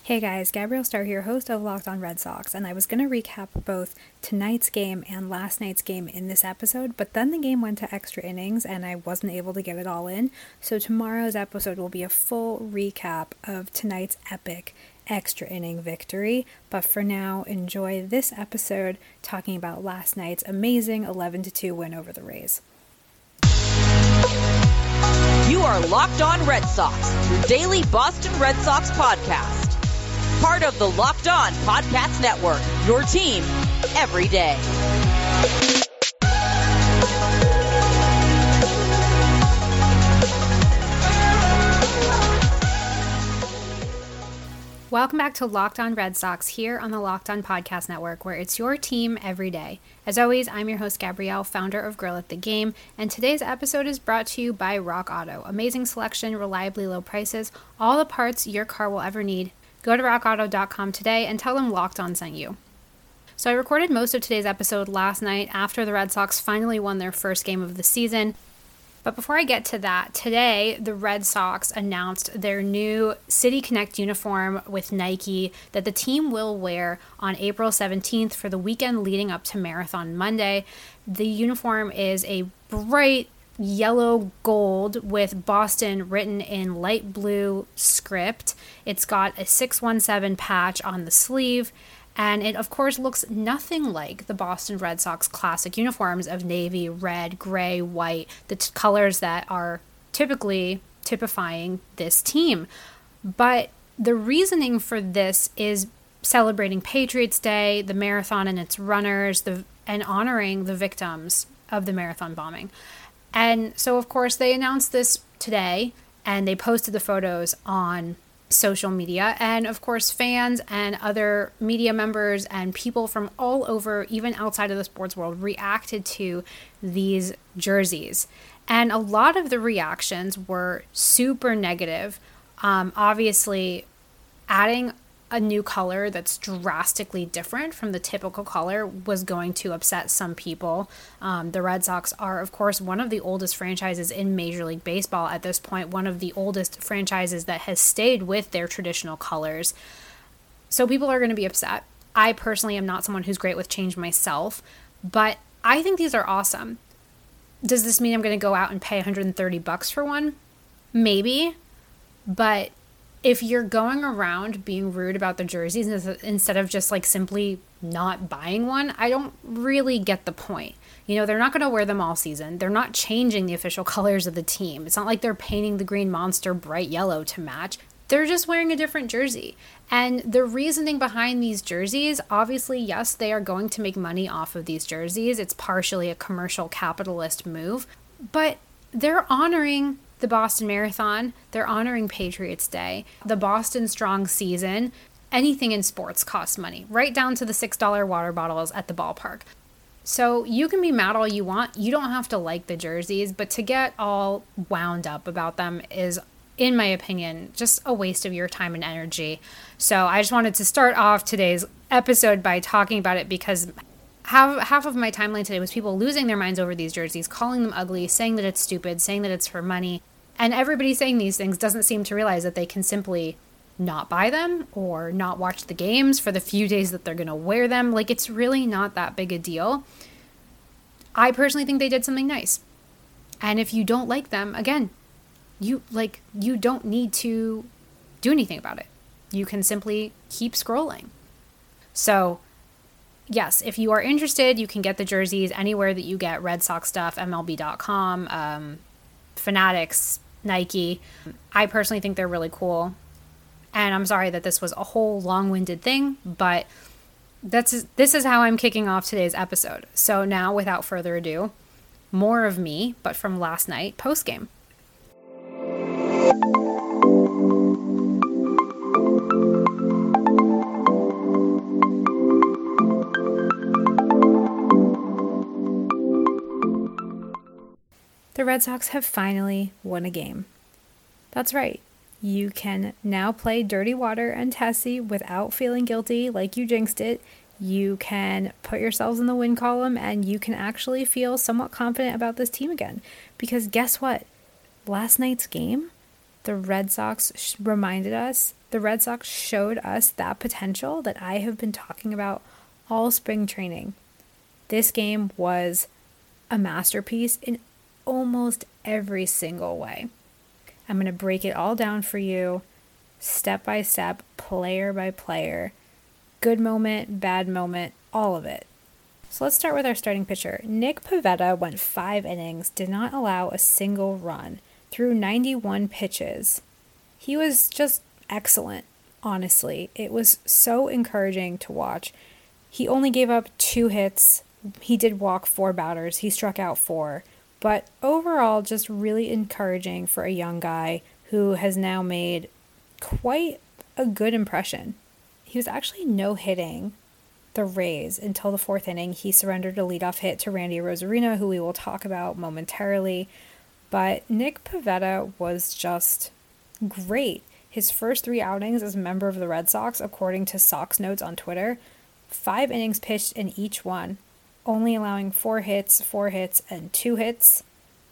Hey guys, Gabrielle Starr here, host of Locked On Red Sox, and I was going to recap both tonight's game and last night's game in this episode, but then the game went to extra innings and I wasn't able to get it all in, so tomorrow's episode will be a full recap of tonight's epic extra inning victory, but for now, enjoy this episode talking about last night's amazing 11-2 win over the Rays. You are Locked On Red Sox, your daily Boston Red Sox podcast. Part of the Locked On Podcast Network, your team every day. Welcome back to Locked On Red Sox here on the Locked On Podcast Network, where it's your team every day. As always, I'm your host, Gabrielle, founder of Girl at the Game, and today's episode is brought to you by Rock Auto. Amazing selection, reliably low prices, all the parts your car will ever need. Go to rockauto.com today and tell them Locked On sent you. So I recorded most of today's episode last night after the Red Sox finally won their first game of the season. But before I get to that, today the Red Sox announced their new City Connect uniform with Nike that the team will wear on April 17th for the weekend leading up to Marathon Monday. The uniform is a bright yellow gold with Boston written in light blue script. It's got a 617 patch on the sleeve, and it of course looks nothing like the Boston Red Sox classic uniforms of navy, red, gray, white, the colors that are typically typifying this team. But the reasoning for this is celebrating Patriots Day, the marathon and its runners, and honoring the victims of the marathon bombing. And so, of course, they announced this today, and they posted the photos on social media. And, of course, fans and other media members and people from all over, even outside of the sports world, reacted to these jerseys. And a lot of the reactions were super negative. Obviously, adding a new color that's drastically different from the typical color was going to upset some people. The Red Sox are, of course, one of the oldest franchises in Major League Baseball at this point, one of the oldest franchises that has stayed with their traditional colors. So people are going to be upset. I personally am not someone who's great with change myself, but I think these are awesome. Does this mean I'm going to go out and pay $130 for one? Maybe, but if you're going around being rude about the jerseys instead of just like simply not buying one, I don't really get the point. You know, they're not going to wear them all season. They're not changing the official colors of the team. It's not like they're painting the Green Monster bright yellow to match. They're just wearing a different jersey. And the reasoning behind these jerseys, obviously, yes, they are going to make money off of these jerseys. It's partially a commercial capitalist move, but they're honoring the Boston Marathon, they're honoring Patriots Day, the Boston Strong season. Anything in sports costs money, right down to the $6 water bottles at the ballpark. So you can be mad all you want. You don't have to like the jerseys, but to get all wound up about them is, in my opinion, just a waste of your time and energy. So I just wanted to start off today's episode by talking about it because half of my timeline today was people losing their minds over these jerseys, calling them ugly, saying that it's stupid, saying that it's for money. And everybody saying these things doesn't seem to realize that they can simply not buy them or not watch the games for the few days that they're going to wear them. Like, it's really not that big a deal. I personally think they did something nice. And if you don't like them, again, you don't need to do anything about it. You can simply keep scrolling. So, yes, if you are interested, you can get the jerseys anywhere that you get Red Sox stuff, MLB.com, Fanatics, Nike. I personally think they're really cool. And I'm sorry that this was a whole long-winded thing, but this is how I'm kicking off today's episode. So now, without further ado, more of me, but from last night, post-game. The Red Sox have finally won a game. That's right. You can now play Dirty Water and Tessie without feeling guilty like you jinxed it. You can put yourselves in the win column and you can actually feel somewhat confident about this team again. Because guess what? Last night's game, the Red Sox reminded us The Red Sox showed us that potential that I have been talking about all spring training. This game was a masterpiece in almost every single way. I'm going to break it all down for you, step by step, player by player. Good moment, bad moment, all of it. So let's start with our starting pitcher. Nick Pivetta went 5 innings, did not allow a single run, threw 91 pitches. He was just excellent, honestly. It was so encouraging to watch. He only gave up 2 hits. He did walk 4 batters. He struck out 4. But overall, just really encouraging for a young guy who has now made quite a good impression. He was actually no-hitting the Rays until the 4th inning. He surrendered a leadoff hit to Randy Arozarena, who we will talk about momentarily. But Nick Pivetta was just great. His first 3 outings as a member of the Red Sox, according to Sox Notes on Twitter, 5 innings pitched in each one, only allowing 4 hits, and 2 hits,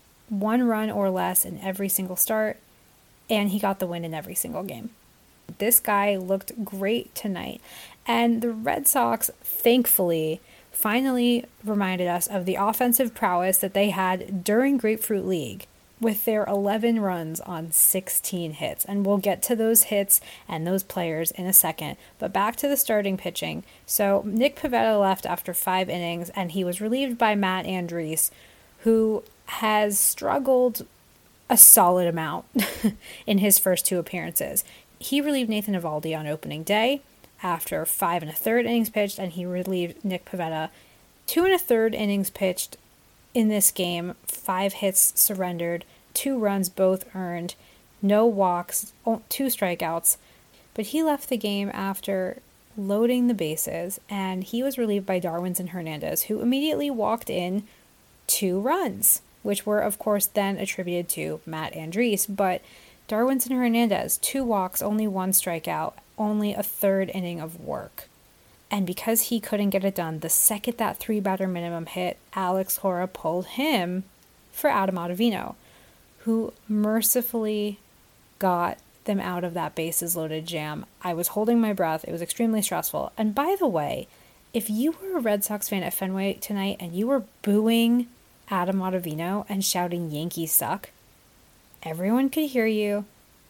1 run or less in every single start, and he got the win in every single game. This guy looked great tonight, and the Red Sox, thankfully, finally reminded us of the offensive prowess that they had during Grapefruit League with their 11 runs on 16 hits. And we'll get to those hits and those players in a second. But back to the starting pitching. So Nick Pivetta left after 5 innings, and he was relieved by Matt Andriese, who has struggled a solid amount in his first 2 appearances. He relieved Nathan Eovaldi on opening day after 5 1/3 innings pitched, and he relieved Nick Pivetta 2 1/3 innings pitched in this game, 5 hits surrendered, 2 runs both earned, no walks, 2 strikeouts. But he left the game after loading the bases, and he was relieved by Darwinzon Hernandez, who immediately walked in 2 runs, which were, of course, then attributed to Matt Andriese. But Darwinzon Hernandez, 2 walks, only 1 strikeout, only a 3rd inning of work. And because he couldn't get it done, the second that 3-batter minimum hit, Alex Cora pulled him for Adam Ottavino, who mercifully got them out of that bases-loaded jam. I was holding my breath. It was extremely stressful. And by the way, if you were a Red Sox fan at Fenway tonight and you were booing Adam Ottavino and shouting "Yankees suck," everyone could hear you,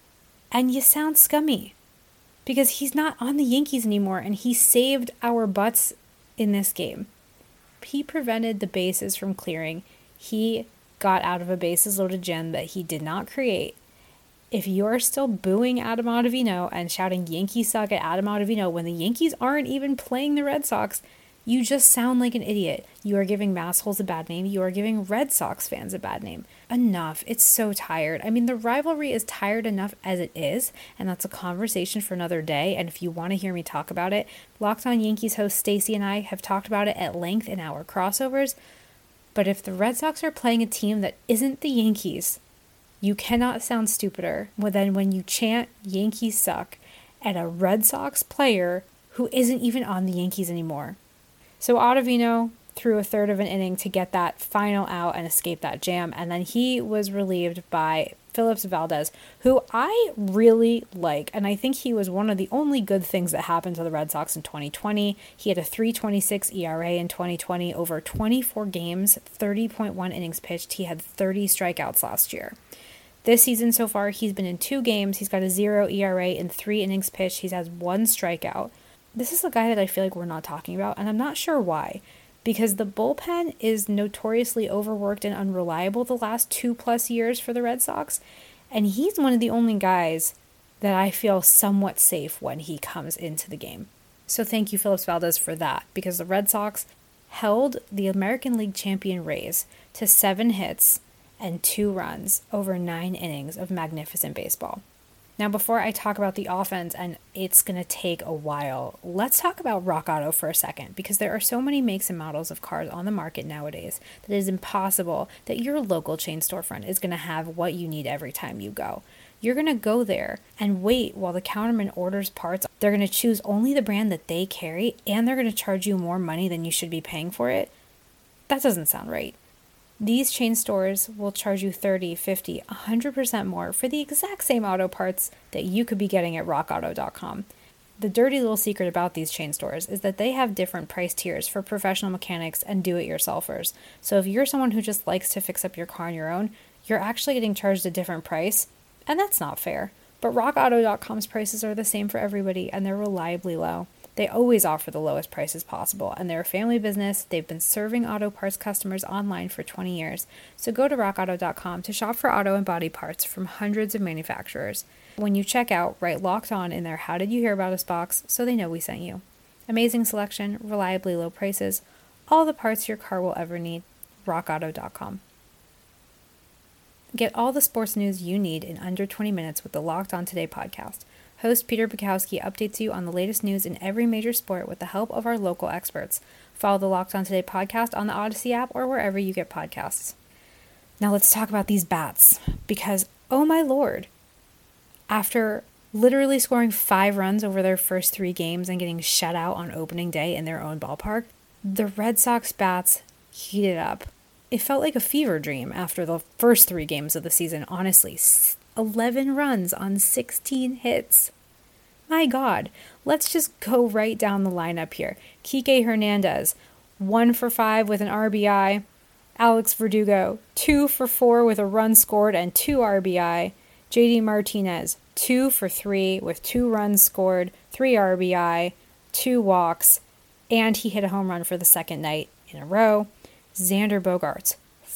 and you sound scummy. Because he's not on the Yankees anymore, and he saved our butts in this game. He prevented the bases from clearing. He got out of a bases-loaded jam that he did not create. If you're still booing Adam Ottavino and shouting "Yankees suck" at Adam Ottavino when the Yankees aren't even playing the Red Sox, you just sound like an idiot. You are giving Massholes a bad name. You are giving Red Sox fans a bad name. Enough. It's so tired. I mean, the rivalry is tired enough as it is, and that's a conversation for another day. And if you want to hear me talk about it, Locked On Yankees host Stacey and I have talked about it at length in our crossovers. But if the Red Sox are playing a team that isn't the Yankees, you cannot sound stupider than when you chant "Yankees suck" at a Red Sox player who isn't even on the Yankees anymore. So Ottavino threw a 1/3 of an inning to get that final out and escape that jam, and then he was relieved by Phillips Valdez, who I really like, and I think he was one of the only good things that happened to the Red Sox in 2020. He had a 3.26 ERA in 2020 over 24 games, 30.1 innings pitched. He had 30 strikeouts last year. This season so far, he's been in 2 games. He's got a 0 ERA in 3 innings pitched. He has 1 strikeout. This is a guy that I feel like we're not talking about, and I'm not sure why. Because the bullpen is notoriously overworked and unreliable the last 2+ years for the Red Sox, and he's one of the only guys that I feel somewhat safe when he comes into the game. So thank you, Phillips Valdez, for that, because the Red Sox held the American League champion Rays to 7 hits and 2 runs over 9 innings of magnificent baseball. Now, before I talk about the offense, and it's going to take a while, let's talk about Rock Auto for a second, because there are so many makes and models of cars on the market nowadays that it is impossible that your local chain storefront is going to have what you need every time you go. You're going to go there and wait while the counterman orders parts. They're going to choose only the brand that they carry, and they're going to charge you more money than you should be paying for it. That doesn't sound right. These chain stores will charge you 30, 50, 100% more for the exact same auto parts that you could be getting at rockauto.com. The dirty little secret about these chain stores is that they have different price tiers for professional mechanics and do-it-yourselfers. So if you're someone who just likes to fix up your car on your own, you're actually getting charged a different price, and that's not fair. But rockauto.com's prices are the same for everybody, and they're reliably low. They always offer the lowest prices possible, and they're a family business. They've been serving auto parts customers online for 20 years. So go to rockauto.com to shop for auto and body parts from hundreds of manufacturers. When you check out, write Locked On in their How Did You Hear About Us box so they know we sent you. Amazing selection, reliably low prices, all the parts your car will ever need. rockauto.com. Get all the sports news you need in under 20 minutes with the Locked On Today podcast. Host Peter Bukowski updates you on the latest news in every major sport with the help of our local experts. Follow the Locked On Today podcast on the Odyssey app or wherever you get podcasts. Now let's talk about these bats, because, oh my lord, after literally scoring 5 runs over their first 3 games and getting shut out on opening day in their own ballpark, the Red Sox bats heated up. It felt like a fever dream after the first 3 games of the season, honestly. 11 runs on 16 hits. My God, let's just go right down the lineup here. Kike Hernandez, 1 for 5 with an RBI. Alex Verdugo, 2 for 4 with a run scored and 2 RBI. JD Martinez, 2 for 3 with 2 runs scored, 3 RBI, 2 walks, and he hit a home run for the second night in a row. Xander Bogaerts,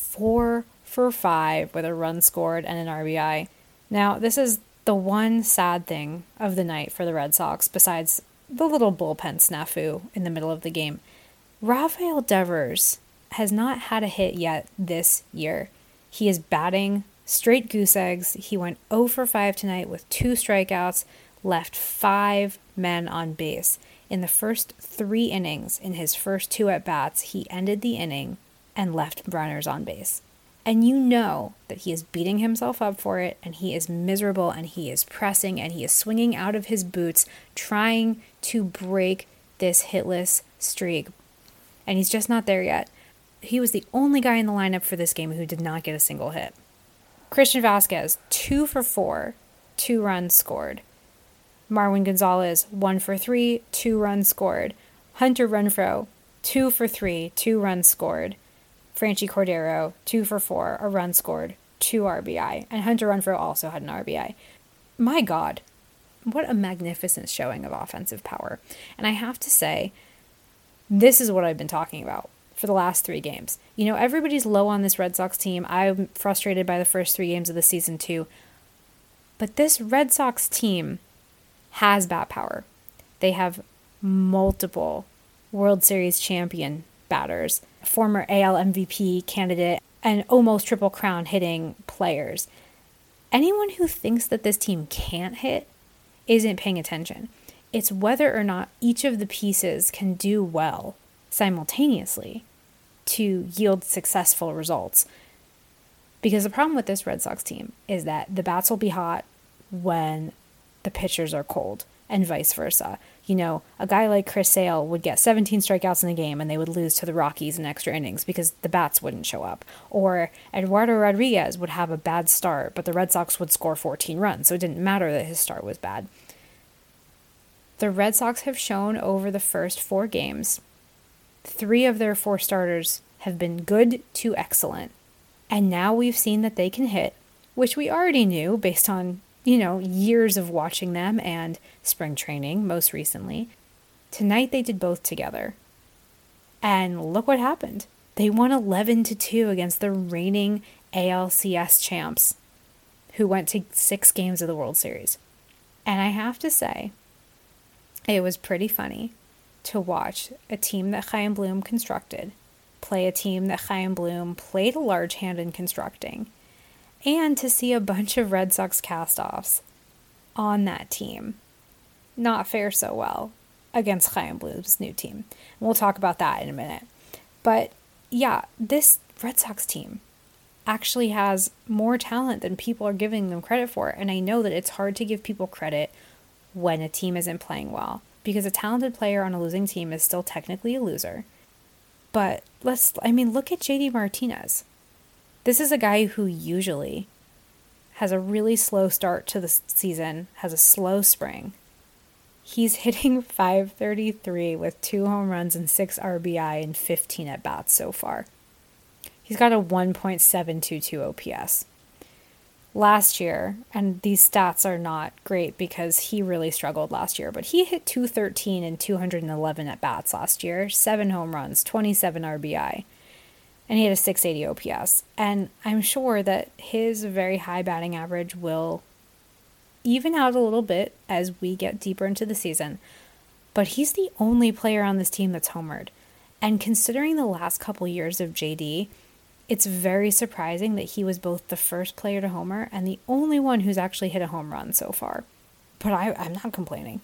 4 for 5 with a run scored and an RBI. Now, this is the one sad thing of the night for the Red Sox, besides the little bullpen snafu in the middle of the game. Rafael Devers has not had a hit yet this year. He is batting straight goose eggs. He went 0 for 5 tonight with 2 strikeouts, left 5 men on base. In the first 3 innings, in his first 2 at-bats, he ended the inning and left runners on base. And you know that he is beating himself up for it, and he is miserable, and he is pressing, and he is swinging out of his boots, trying to break this hitless streak. And he's just not there yet. He was the only guy in the lineup for this game who did not get a single hit. Christian Vasquez, 2 for 4, 2 runs scored. Marwin Gonzalez, 1 for 3, 2 runs scored. Hunter Renfroe, 2 for 3, 2 runs scored. Franchy Cordero, 2 for 4, a run scored, 2 RBI. And Hunter Renfroe also had an RBI. My God, what a magnificent showing of offensive power. And I have to say, this is what I've been talking about for the last 3 games. You know, everybody's low on this Red Sox team. I'm frustrated by the first 3 games of the season too. But this Red Sox team has bat power. They have multiple World Series champion batters, former AL MVP candidate, and almost Triple Crown hitting players. Anyone who thinks that this team can't hit isn't paying attention. It's whether or not each of the pieces can do well simultaneously to yield successful results. Because the problem with this Red Sox team is that the bats will be hot when the pitchers are cold, and vice versa. You know, a guy like Chris Sale would get 17 strikeouts in a game and they would lose to the Rockies in extra innings because the bats wouldn't show up. Or Eduardo Rodriguez would have a bad start, but the Red Sox would score 14 runs, so it didn't matter that his start was bad. The Red Sox have shown over the first 4 games, 3 of their 4 starters have been good to excellent. And now we've seen that they can hit, which we already knew based on, you know, years of watching them and spring training most recently. Tonight they did both together. And look what happened. They won 11-2 against the reigning ALCS champs who went to 6 games of the World Series. And I have to say, it was pretty funny to watch a team that Chaim Bloom constructed play a team that Chaim Bloom played a large hand in constructing, and to see a bunch of Red Sox cast-offs on that team not fare so well against Chaim Bloom's new team. And we'll talk about that in a minute. But yeah, this Red Sox team actually has more talent than people are giving them credit for. And I know that it's hard to give people credit when a team isn't playing well, because a talented player on a losing team is still technically a loser. But look at JD Martinez. This is a guy who usually has a really slow start to the season, has a slow spring. He's hitting .533 with 2 home runs and 6 RBI and 15 at-bats so far. He's got a 1.722 OPS. Last year, and these stats are not great because he really struggled last year, but he hit .213 and 211 at-bats last year, 7 home runs, 27 RBI, and he had a .680 OPS. And I'm sure that his very high batting average will even out a little bit as we get deeper into the season, but he's the only player on this team that's homered. And considering the last couple years of JD, it's very surprising that he was both the first player to homer and the only one who's actually hit a home run so far. But I'm not complaining.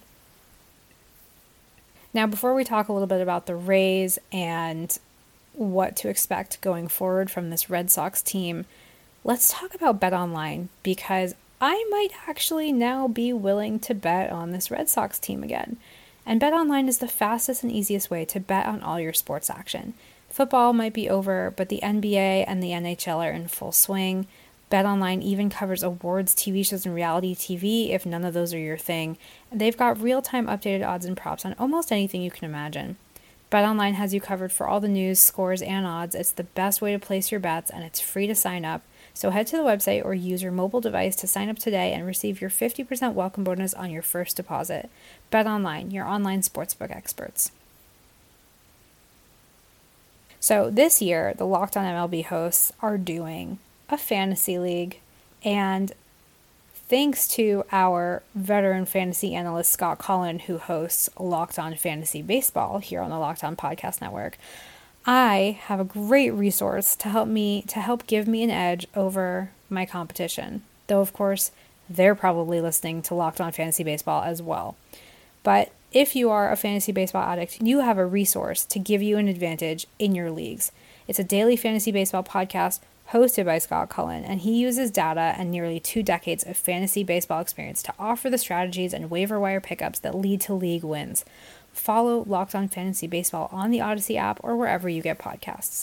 Now, before we talk a little bit about the Rays and what to expect going forward from this Red Sox team, let's talk about BetOnline, because I might actually now be willing to bet on this Red Sox team again. And BetOnline is the fastest and easiest way to bet on all your sports action. Football might be over, but the NBA and the NHL are in full swing. BetOnline even covers awards, TV shows, and reality TV if none of those are your thing. And they've got real-time updated odds and props on almost anything you can imagine. BetOnline has you covered for all the news, scores, and odds. It's the best way to place your bets, and it's free to sign up. So head to the website or use your mobile device to sign up today and receive your 50% welcome bonus on your first deposit. BetOnline, your online sportsbook experts. So this year, the Locked On MLB hosts are doing a fantasy league, and thanks to our veteran fantasy analyst Scott Cullen, who hosts Locked On Fantasy Baseball here on the Locked On Podcast Network, I have a great resource to help give me an edge over my competition. Though, of course, they're probably listening to Locked On Fantasy Baseball as well. But if you are a fantasy baseball addict, you have a resource to give you an advantage in your leagues. It's a daily fantasy baseball podcast hosted by Scott Cullen, and he uses data and nearly 2 decades of fantasy baseball experience to offer the strategies and waiver wire pickups that lead to league wins. Follow Locked On Fantasy Baseball on the Odyssey app or wherever you get podcasts.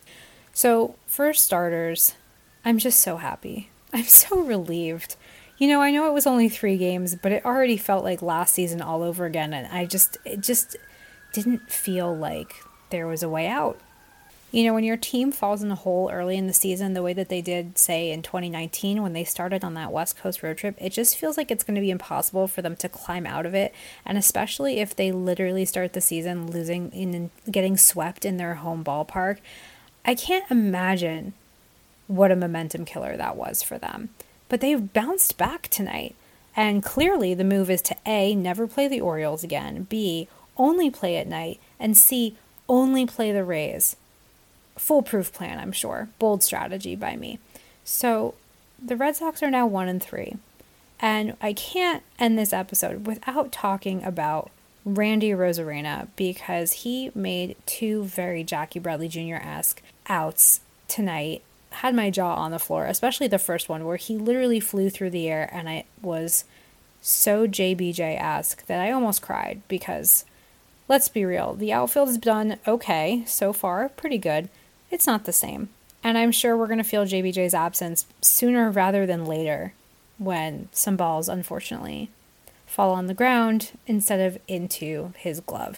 So, for starters, I'm just so happy. I'm so relieved. You know, I know it was only 3 games, but it already felt like last season all over again, and it just didn't feel like there was a way out. You know, when your team falls in a hole early in the season, the way that they did, say, in 2019 when they started on that West Coast road trip, it just feels like it's going to be impossible for them to climb out of it. And especially if they literally start the season losing and getting swept in their home ballpark, I can't imagine what a momentum killer that was for them. But they've bounced back tonight. And clearly the move is to A, never play the Orioles again, B, only play at night, and C, only play the Rays. Foolproof plan, I'm sure. Bold strategy by me. So the Red Sox are now 1-3. And I can't end this episode without talking about Randy Arozarena, because he made 2 very Jackie Bradley Jr.-esque outs tonight. Had my jaw on the floor, especially the first one where he literally flew through the air, and it was so JBJ-esque that I almost cried, because let's be real, the outfield has done okay so far, pretty good. It's not the same. And I'm sure we're going to feel JBJ's absence sooner rather than later when some balls, unfortunately, fall on the ground instead of into his glove.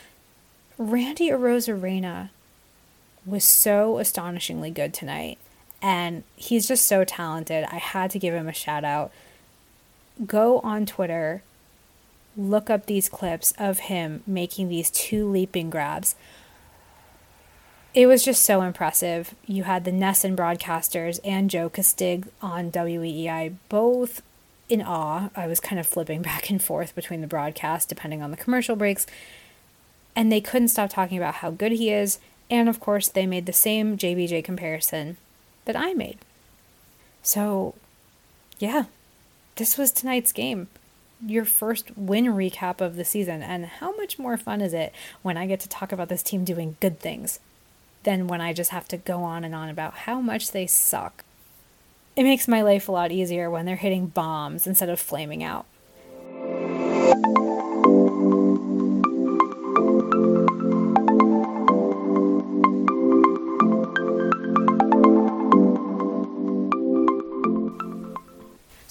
Randy Arozarena was so astonishingly good tonight, and he's just so talented. I had to give him a shout out. Go on Twitter, look up these clips of him making these 2 leaping grabs. It was just so impressive. You had the NESN broadcasters and Joe Castig on WEEI both in awe. I was kind of flipping back and forth between the broadcast depending on the commercial breaks, and they couldn't stop talking about how good he is. And of course, they made the same JBJ comparison that I made. So, yeah, this was tonight's game. Your first win recap of the season. And how much more fun is it when I get to talk about this team doing good things than when I just have to go on and on about how much they suck. It makes my life a lot easier when they're hitting bombs instead of flaming out.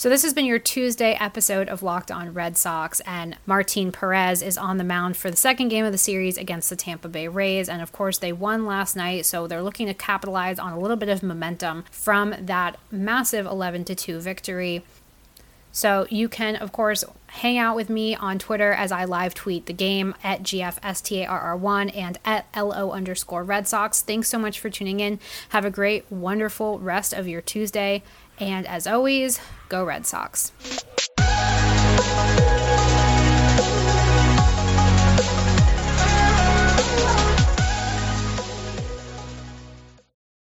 So this has been your Tuesday episode of Locked On Red Sox, and Martin Perez is on the mound for the second game of the series against the Tampa Bay Rays, and of course they won last night, so they're looking to capitalize on a little bit of momentum from that massive 11-2 victory. So you can, of course, hang out with me on Twitter as I live tweet the game at GFSTARR1 and at LO_Red Sox. Thanks so much for tuning in. Have a great, wonderful rest of your Tuesday. And as always, go Red Sox.